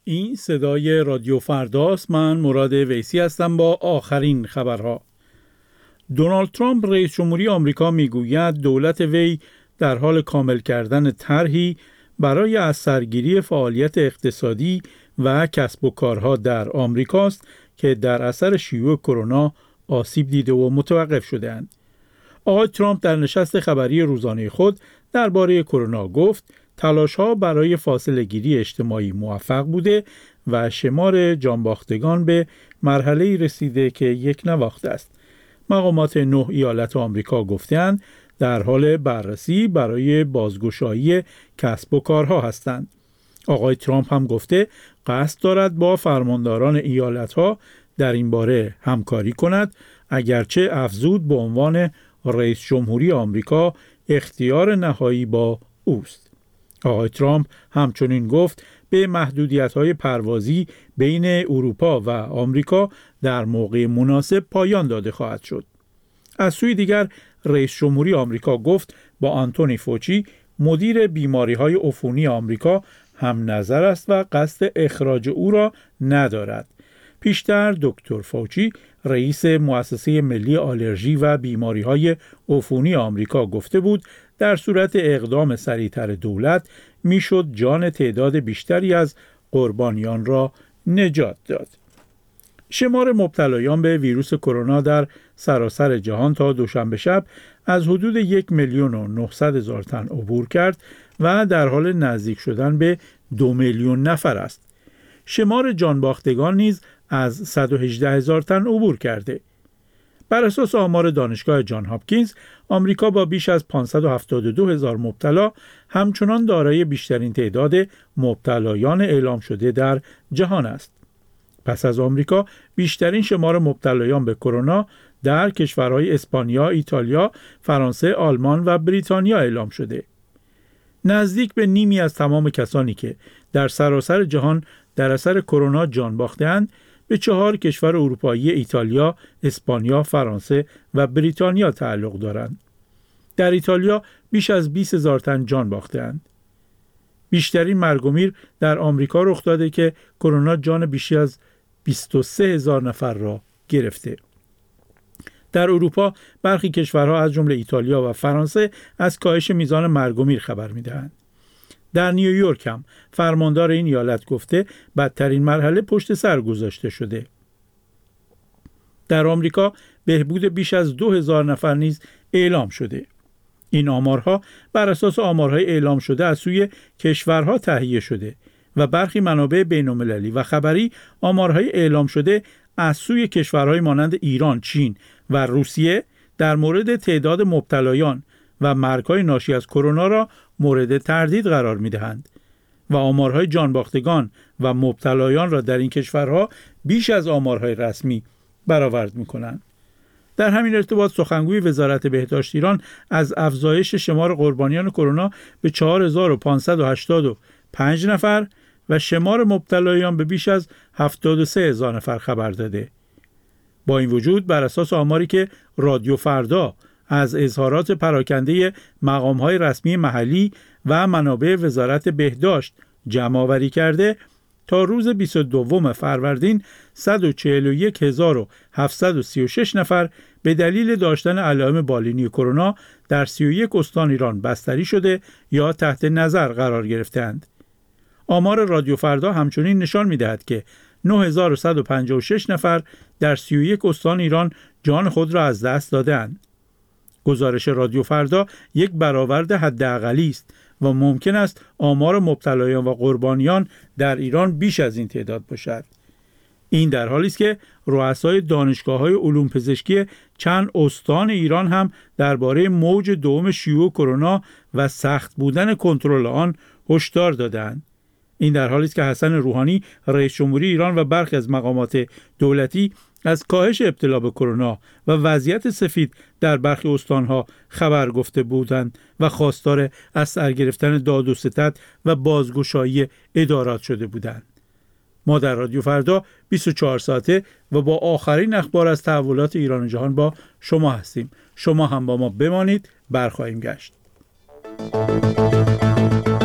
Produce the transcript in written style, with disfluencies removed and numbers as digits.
این صدای رادیو فرداست. من مراد ویسی هستم با آخرین خبرها. دونالد ترامپ رئیس جمهوری آمریکا میگوید دولت وی در حال کامل کردن طرحی برای از سرگیری فعالیت اقتصادی و کسب و کارها در آمریکاست که در اثر شیوع کرونا آسیب دیده و متوقف شده‌اند. آقای ترامپ در نشست خبری روزانه خود درباره کرونا گفت تلاش‌ها برای فاصله‌گیری اجتماعی موفق بوده و شمار جانباختگان به مرحله‌ای رسیده که یک نواخت است. مقامات 9 ایالت آمریکا گفتند در حال بررسی برای بازگشایی کسب و کارها هستند. آقای ترامپ هم گفته قصد دارد با فرمانداران ایالت‌ها در این باره همکاری کند، اگرچه افزود به عنوان رئیس جمهوری آمریکا اختیار نهایی با اوست. آقای ترامپ همچنین گفت به محدودیت‌های پروازی بین اروپا و آمریکا در موقع مناسب پایان داده خواهد شد. از سوی دیگر رئیس جمهوری آمریکا گفت با آنتونی فوچی مدیر بیماری‌های عفونی آمریکا هم نظر است و قصد اخراج او را ندارد. پیشتر دکتر فوچی رئیس مؤسسه ملی آلرژی و بیماری‌های عفونی آمریکا گفته بود در صورت اقدام سریعتر دولت میشد جان تعداد بیشتری از قربانیان را نجات داد. شمار مبتلایان به ویروس کرونا در سراسر جهان تا دوشنبه شب از حدود 1,900,000 تن عبور کرد و در حال نزدیک شدن به 2 میلیون نفر است. شمار جانباختگان نیز از 118,000 تن عبور کرده. بر اساس آمار دانشگاه جان هاپکینز، آمریکا با بیش از 572,000 مبتلا همچنان دارای بیشترین تعداد مبتلایان اعلام شده در جهان است. پس از آمریکا، بیشترین شمار مبتلایان به کرونا در کشورهای اسپانیا، ایتالیا، فرانسه، آلمان و بریتانیا اعلام شده. نزدیک به نیمی از تمام کسانی که در سراسر جهان در اثر کرونا جان باخته‌اند به 4 کشور اروپایی ایتالیا، اسپانیا، فرانسه و بریتانیا تعلق دارند. در ایتالیا بیش از 20,000 تن جان باخته‌اند. بیشترین مرگ و میر در آمریکا رخ داده که کرونا جان بیش از 23,000 نفر را گرفته. در اروپا برخی کشورها از جمله ایتالیا و فرانسه از کاهش میزان مرگ و میر خبر می‌دهند. در نیویورک هم فرماندار این ایالت گفته بدترین مرحله پشت سر گذاشته شده. در آمریکا بهبود بیش از 2,000 نفر نیز اعلام شده. این آمارها بر اساس آمارهای اعلام شده از سوی کشورها تهیه شده و برخی منابع بین‌المللی و خبری آمارهای اعلام شده از سوی کشورهای مانند ایران، چین و روسیه در مورد تعداد مبتلایان و مرگ‌های ناشی از کرونا را مورد تردید قرار می‌دهند و آمارهای جانباختگان و مبتلایان را در این کشورها بیش از آمارهای رسمی برآورد می‌کنند. در همین ارتباط سخنگوی وزارت بهداشت ایران از افزایش شمار قربانیان کرونا به 4,585 نفر و شمار مبتلایان به بیش از 73,000 نفر خبر داده. با این وجود بر اساس آماری که رادیو فردا از اظهارات پراکنده مقام‌های رسمی محلی و منابع وزارت بهداشت جمع‌آوری کرده، تا روز 22 فروردین 141,736 نفر به دلیل داشتن علائم بالینی کرونا در 31 استان ایران بستری شده یا تحت نظر قرار گرفتند. آمار رادیو فردا همچنین نشان می‌دهد که 9,156 نفر در 31 استان ایران جان خود را از دست دادند. گزارش رادیو فردا یک برآورد حداقلی است و ممکن است آمار مبتلایان و قربانیان در ایران بیش از این تعداد باشد. این در حالی است که رؤسای دانشگاه‌های علوم پزشکی چند استان ایران هم درباره موج دوم شیوع کرونا و سخت بودن کنترل آن هشدار دادند. این در حالی است که حسن روحانی رئیس جمهوری ایران و برخی از مقامات دولتی از کاهش ابتلا به کرونا و وضعیت سفید در برخی استانها خبر گفته بودند و خواستار از سر گرفتن داد و ستد و بازگشایی ادارات شده بودند. ما در رادیو فردا 24 ساعته و با آخرین اخبار از تحولات ایران و جهان با شما هستیم. شما هم با ما بمانید، برخواهیم گشت.